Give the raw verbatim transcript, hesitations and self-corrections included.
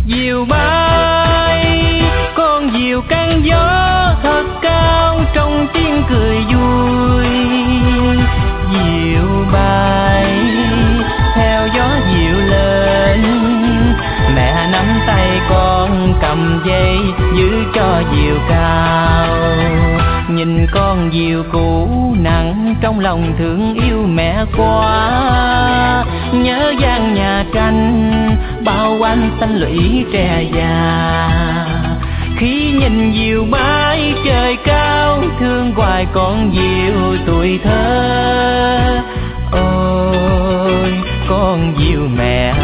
Diều bay, con diều căng gió thật cao trong tiếng cười vui. Diều bay, theo gió dịu lên, mẹ nắm tay con cầm dây giữ cho diều cao. Nhìn con diều cũ nặng trong lòng thương yêu mẹ quá. Nhớ gian nhà tranh bao quanh xanh lũy tre già. Khi nhìn diều bay trời cao thương hoài con diều tuổi thơ. Ôi con diều mẹ